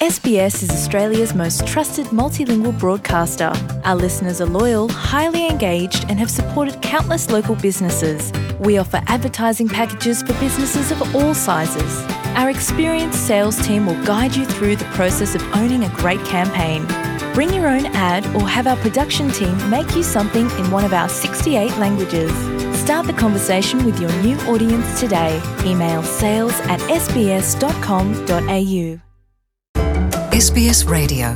SBS is Australia's most trusted multilingual broadcaster. Our listeners are loyal, highly engaged, and have supported countless local businesses. We offer advertising packages for businesses of all sizes. Our experienced sales team will guide you through the process of owning a great campaign. Bring your own ad or have our production team make you something in one of our 68 languages. Start the conversation with your new audience today. Email sales@sbs.com.au. SBS Radio.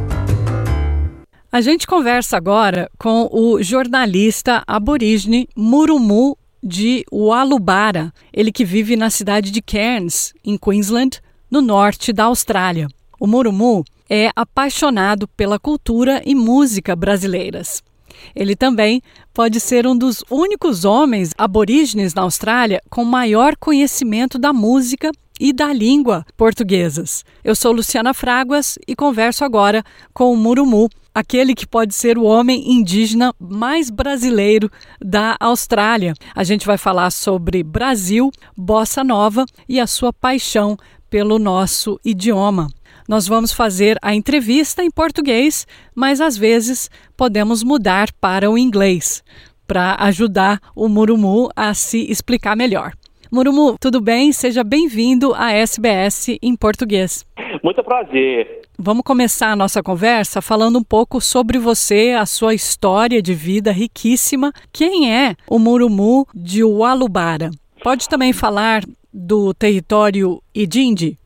A gente conversa agora com o jornalista aborígene Murumu de Wallumbara, ele que vive na cidade de Cairns, em Queensland, no norte da Austrália. O Murumu é apaixonado pela cultura e música brasileiras. Ele também pode ser um dos únicos homens aborígenes na Austrália com maior conhecimento da música e da língua portuguesas. Eu sou Luciana Fraguas e converso agora com o Murumu, aquele que pode ser o homem indígena mais brasileiro da Austrália. A gente vai falar sobre Brasil, bossa nova e a sua paixão pelo nosso idioma. Nós vamos fazer a entrevista em português, mas às vezes podemos mudar para o inglês, para ajudar o Murumu a se explicar melhor. Murumu, tudo bem? Seja bem-vindo à SBS em português. Muito prazer. Vamos começar a nossa conversa falando um pouco sobre você, a sua história de vida riquíssima. Quem é o Murumu de Wallumbara? Pode também falar do território Idindi?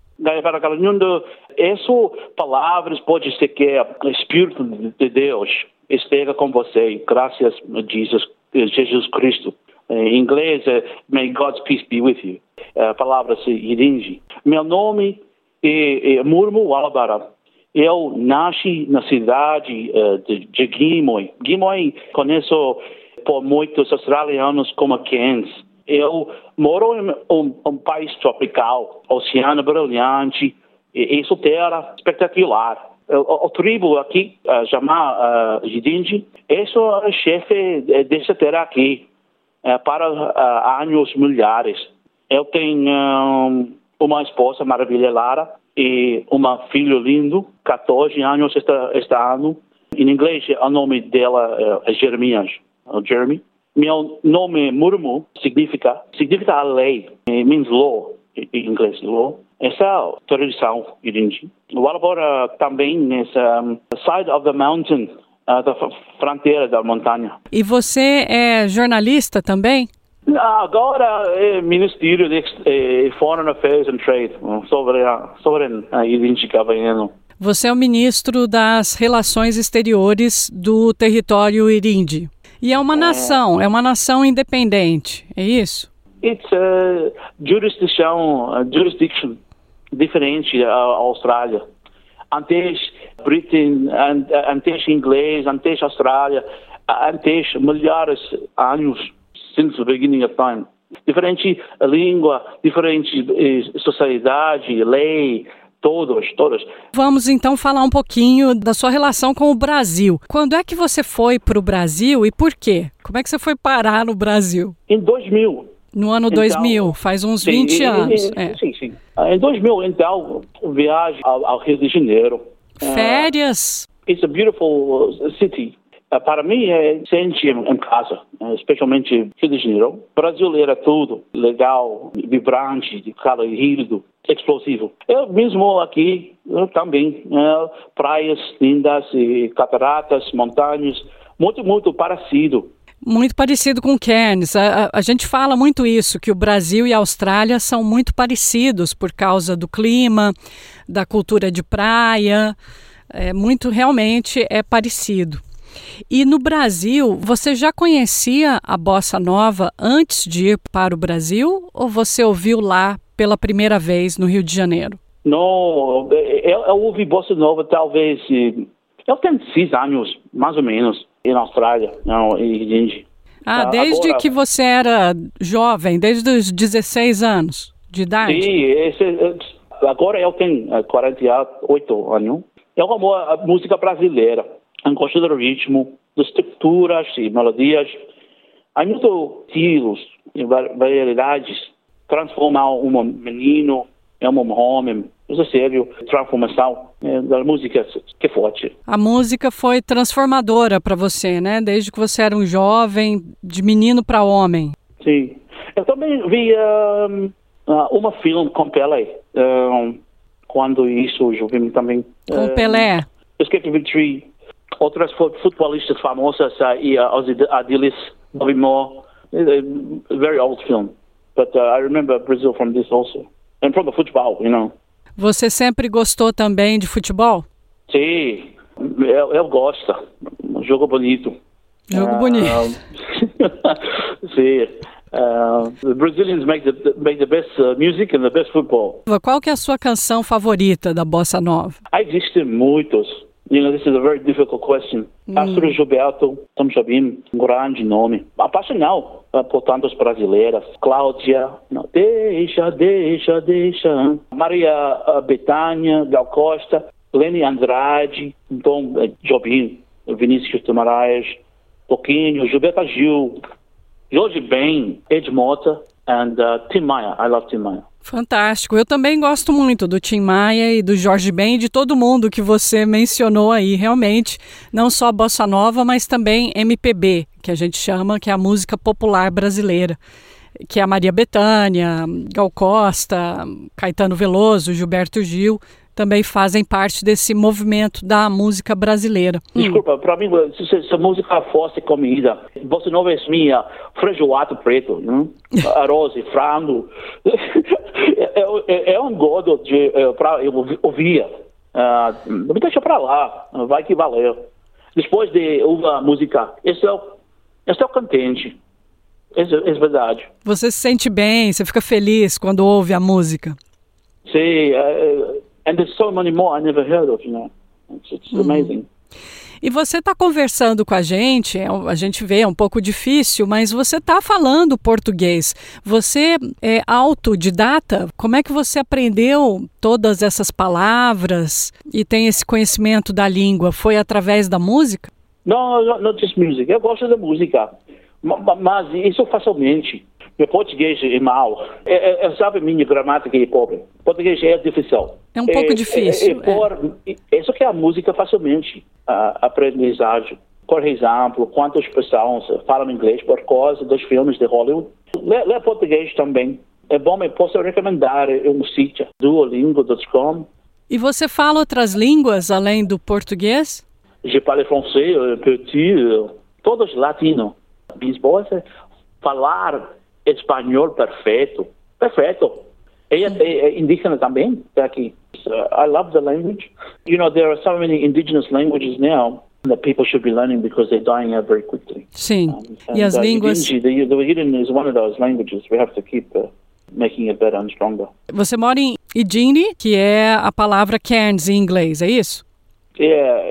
Essas palavras pode ser que o Espírito de Deus esteja com você, graças a Jesus Cristo. Em inglês, may God's peace be with you. Palavras Idindi. Meu nome é Murumu Wallumbara. Eu nasci na cidade de Gimoy. Gimoy conheço por muitos australianos como Cairns. Eu moro em um país tropical, oceano brilhante, e isso terra espetacular. O tribo aqui, chamado Idindi, esse é o chefe dessa terra aqui. Para anos milhares. Eu tenho uma esposa maravilhosa e uma filha linda, 14 anos este ano. Em inglês, o nome dela é Jeremias. Jeremy. Meu nome Murumu significa a lei. It means law, em inglês, law. Essa é a tradição Idindi. Wallumbara também nessa side of the mountain. Da fronteira da montanha. E você é jornalista também? Agora é Ministério de Foreign Affairs and Trade, sobre Idindi Cavaiano. Você é o ministro das Relações Exteriores do território Idindi. E é uma nação independente, é isso? It's a jurisdiction diferente da Austrália. Antes Britain, antes inglês, antes Austrália, antes milhares de anos, since the beginning of time. Diferente língua, diferente sociedade, lei, todos. Vamos então falar um pouquinho da sua relação com o Brasil. Quando é que você foi para o Brasil e por quê? Como é que você foi parar no Brasil? Em 2000. No ano 2000, faz uns 20 anos. Sim. Em 2000, então, viagem ao Rio de Janeiro. Férias? It's a beautiful city. Para mim, sente em casa, especialmente Rio de Janeiro. O Brasil era tudo legal, vibrante, colorido, explosivo. Eu mesmo aqui também, praias lindas, cataratas, montanhas, muito parecido. Muito parecido com Cairns. A gente fala muito isso, que o Brasil e a Austrália são muito parecidos por causa do clima, da cultura de praia. Realmente é parecido. E no Brasil, você já conhecia a bossa nova antes de ir para o Brasil ou você ouviu lá pela primeira vez no Rio de Janeiro? Não, eu ouvi bossa nova talvez... Eu tenho 6 anos, mais ou menos, na Austrália, em desde agora, que você era jovem, desde os 16 anos de idade? Sim, agora eu tenho 48 anos. Eu amo a música brasileira. Eu gosto do ritmo, das estruturas e melodias. Há muitos estilos e variedades. Transformar um menino em um homem, Coisa séria, transformação da música que é forte. A música foi transformadora para você, né? Desde que você era um jovem, de menino para homem. Sim. Eu também vi uma filme com Pelé. Quando isso, eu vi também... Com Pelé? Escape Victory. Outras futebolistas famosas e Adilis, Bobby Moore. A very old film. But I remember Brazil from this also. And from the football, you know. Você sempre gostou também de futebol? Sim, eu gosto. Jogo bonito. Jogo bonito. Sim. The Brazilians make the best music and the best football. Qual que é a sua canção favorita da Bossa Nova? Existem muitos. You know, this is a very difficult question. Arthur Gilberto, Tom Jobim, um grande nome. Apaixonado por tantas brasileiras. Cláudia, deixa. Maria Bethânia, Gal Costa, Leni Andrade, Tom Jobim, Vinícius de Moraes, Toquinho, Gilberto Gil, Jorge Ben, Ed Mota and Tim Maia. I love Tim Maia. Fantástico. Eu também gosto muito do Tim Maia e do Jorge Ben e de todo mundo que você mencionou aí, realmente. Não só a Bossa Nova, mas também MPB, que a gente chama, que é a música popular brasileira. Que é a Maria Bethânia, Gal Costa, Caetano Veloso, Gilberto Gil, também fazem parte desse movimento da música brasileira. Desculpa, para mim, essa música fosse comida. Bossa Nova é minha feijoada preto, arroz e frango. É um gosto para eu ouvir. Me deixa para lá, vai que valeu. Depois de ouvir a música, estou contente. É verdade. Você se sente bem, você fica feliz quando ouve a música? Sim, and there's so many more I never heard of, you know. It's amazing. E você está conversando com a gente vê, é um pouco difícil, mas você está falando português. Você é autodidata? Como é que você aprendeu todas essas palavras e tem esse conhecimento da língua? Foi através da música? Não, not just music. Eu gosto da música, mas isso facilmente. Meu português é mau. Sabe, minha gramática é pobre. Português é difícil. É um pouco difícil. Isso que é a música facilmente. Aprendizagem. Por exemplo, quantas pessoas falam inglês por causa dos filmes de Hollywood. Ler português também. É bom, eu posso recomendar um sítio, duolingo.com. E você fala outras línguas além do português? Je parle français, petit, todos latinos. Lisboa, falar espanhol perfeito. É indígena também, aqui. I love the language. You know, there are so many indigenous languages now that people should be learning because they're dying out very quickly. Sim, e as línguas... The Yidin is one of those languages. We have to keep making it better and stronger. Você mora em Idjini, que é a palavra Cairns em inglês, é isso? Yeah,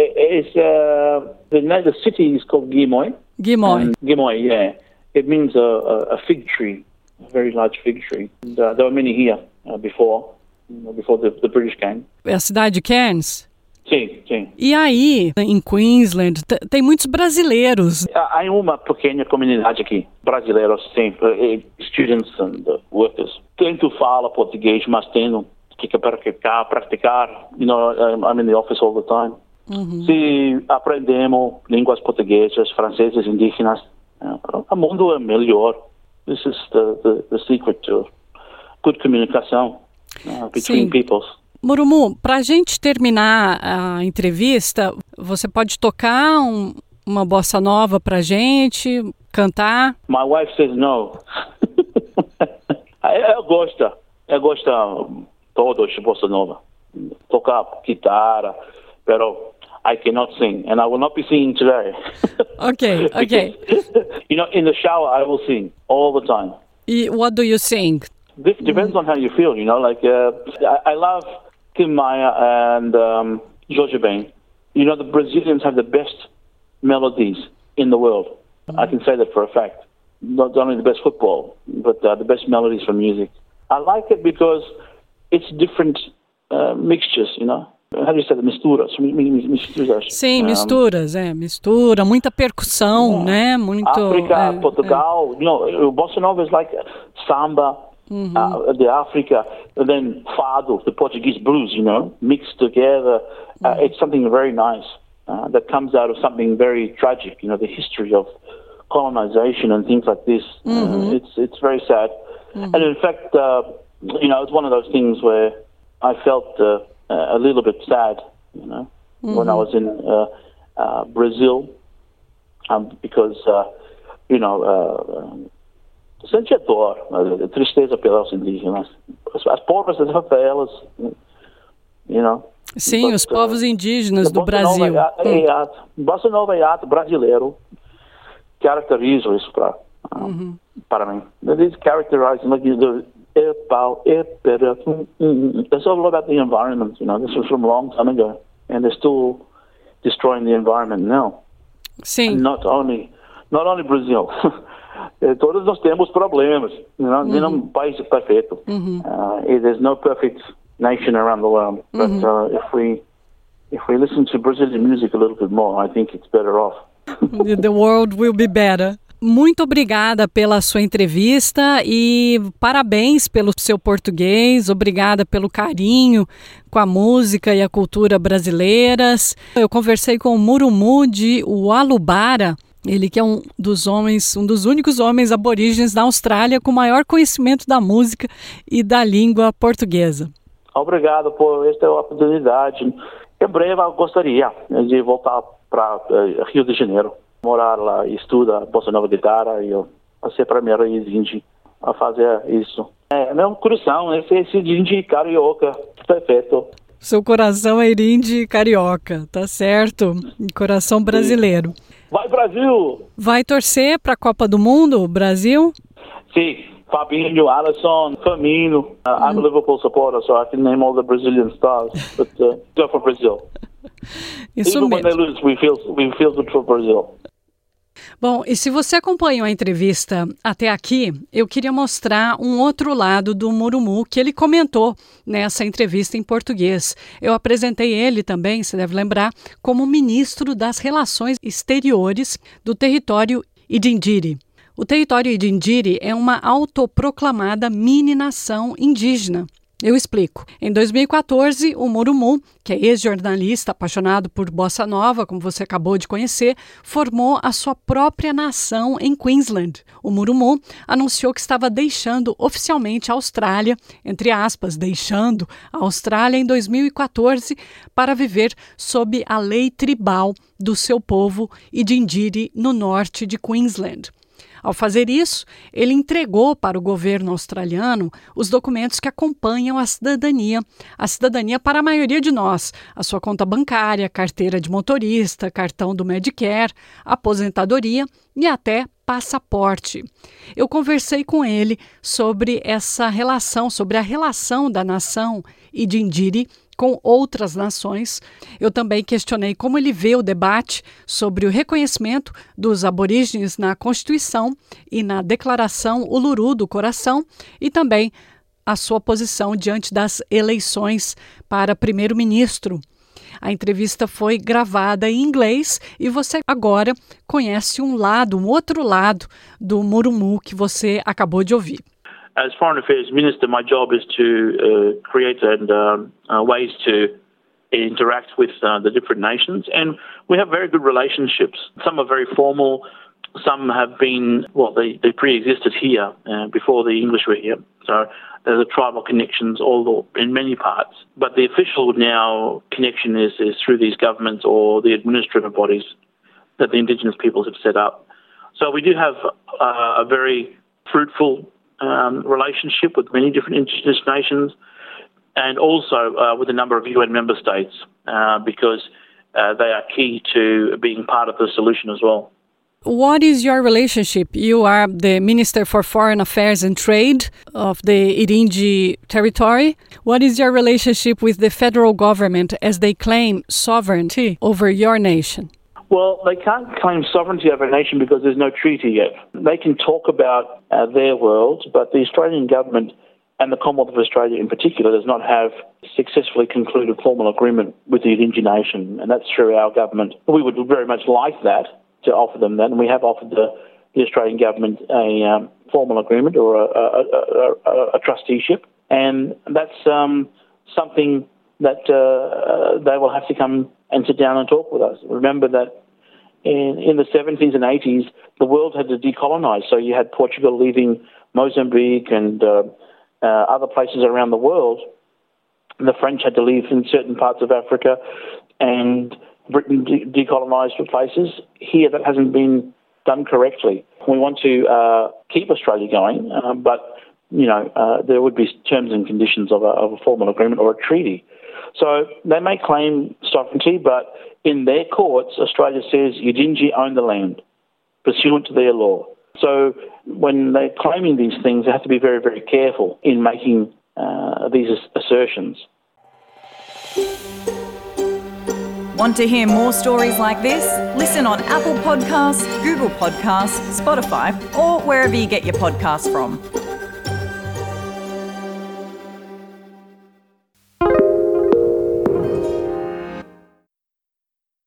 the city is called Guimoy. Guimoy. Guimoy, yeah. It means a fig tree, a very large fig tree. And, there were many here before the British came. É a cidade de Cairns? Sim. E aí, em Queensland, tem muitos brasileiros. Há uma pequena comunidade aqui, brasileiros, sim, students and workers. Tento falar português, mas tenho que praticar. You know, I'm in the office all the time. Se aprendemos línguas portuguesas, francesas, indígenas, o mundo é melhor. This is the secret to good communication between peoples. Murumu, para a gente terminar a entrevista, você pode tocar uma bossa nova para a gente, cantar? My wife says no. Eu gosto todos de bossa nova. Tocar guitarra, pero I cannot sing, and I will not be singing today. Okay. You know, in the shower I will sing all the time. What do you sing? This depends on how you feel, you know. Like I love Tim Maia and Jorge Ben. You know, the Brazilians have the best melodies in the world. I can say that for a fact. Not only the best football, but the best melodies for music. I like it because it's different mixtures, you know. How do you say that? Misturas. Sim, mistura, muita percussão, né? Muito. África, Portugal, you know, bossa nova is like samba, the Africa, and then fado, the Portuguese blues, mixed together. It's something very nice that comes out of something very tragic, the history of colonization and things like this. It's very sad. And in fact, it's one of those things where I felt a little bit sad, when I was in Brazil, because, sente dor, tristeza pelas indígenas. As pobres das favelas, Sim, os povos indígenas do Brasil. Bossa Nova e ato brasileiro caracterizam isso para mim. It characterizing like it's all about the environment. This was from a long time ago, and they're still destroying the environment now. Sim. And not only Brazil. Todos nós temos problemas. Nenhum país é perfeito. There's no perfect nation around the world. But if we listen to Brazilian music a little bit more, I think it's better off. The world will be better. Muito obrigada pela sua entrevista e parabéns pelo seu português, obrigada pelo carinho com a música e a cultura brasileiras. Eu conversei com o Murumu de Ualubara, ele que é um dos únicos homens aborígenes da Austrália com maior conhecimento da música e da língua portuguesa. Obrigado por esta oportunidade. Em breve eu gostaria de voltar para Rio de Janeiro, morar lá e estudar bossa nova guitarra, e eu ser primeiro indie a fazer isso. Meu coração é esse indie carioca, perfeito. Seu coração é indie carioca, tá certo? Coração brasileiro. Vai Brasil! Vai torcer para a Copa do Mundo, Brasil? Sim, Fabinho, Alisson, Firmino. I'm a Liverpool supporter, so I can name all the Brazilian stars, but go for Brazil. Isso Even mesmo. when they lose, we feel good for Brazil. Bom, e se você acompanhou a entrevista até aqui, eu queria mostrar um outro lado do Murumu que ele comentou nessa entrevista em português. Eu apresentei ele também, você deve lembrar, como ministro das Relações Exteriores do território Idindiri. O território Idindiri é uma autoproclamada mini-nação indígena. Eu explico. Em 2014, o Murumu, que é ex-jornalista apaixonado por bossa nova, como você acabou de conhecer, formou a sua própria nação em Queensland. O Murumu anunciou que estava deixando oficialmente a Austrália, entre aspas, deixando a Austrália em 2014 para viver sob a lei tribal do seu povo Idindiri no norte de Queensland. Ao fazer isso, ele entregou para o governo australiano os documentos que acompanham a cidadania para a maioria de nós, a sua conta bancária, carteira de motorista, cartão do Medicare, aposentadoria e até passaporte. Eu conversei com ele sobre essa relação, sobre a relação da nação Idindiri com outras nações. Eu também questionei como ele vê o debate sobre o reconhecimento dos aborígenes na Constituição e na Declaração Uluru do Coração e também a sua posição diante das eleições para primeiro-ministro. A entrevista foi gravada em inglês e você agora conhece um outro lado do Murumu que você acabou de ouvir. As Foreign Affairs Minister, my job is to create ways to interact with the different nations, and we have very good relationships. Some are very formal, some have been, they pre-existed here before the English were here, so there's a tribal connections in many parts. But the official now connection is through these governments or the administrative bodies that the Indigenous peoples have set up. So we do have a very fruitful relationship with many different Indigenous nations and also with a number of UN member states because they are key to being part of the solution as well. What is your relationship? You are the Minister for Foreign Affairs and Trade of the Idindiri territory. What is your relationship with the federal government as they claim sovereignty over your nation? Well, they can't claim sovereignty over a nation because there's no treaty yet. They can talk about their world, but the Australian government and the Commonwealth of Australia in particular does not have successfully concluded formal agreement with the Idindiri nation, and that's through our government. We would very much like that, to offer them that, and we have offered the Australian government a formal agreement or a trusteeship, and that's something that they will have to come and sit down and talk with us. Remember that in the 70s and 80s, the world had to decolonise, so you had Portugal leaving Mozambique and other places around the world. The French had to leave in certain parts of Africa, and Britain decolonised for places. Here, that hasn't been done correctly. We want to keep Australia going, but there would be terms and conditions of a formal agreement or a treaty. So they may claim sovereignty, but in their courts, Australia says Yidinji own the land, pursuant to their law. So when they're claiming these things, they have to be very, very careful in making these assertions. Want to hear more stories like this? Listen on Apple Podcasts, Google Podcasts, Spotify, or wherever you get your podcasts from.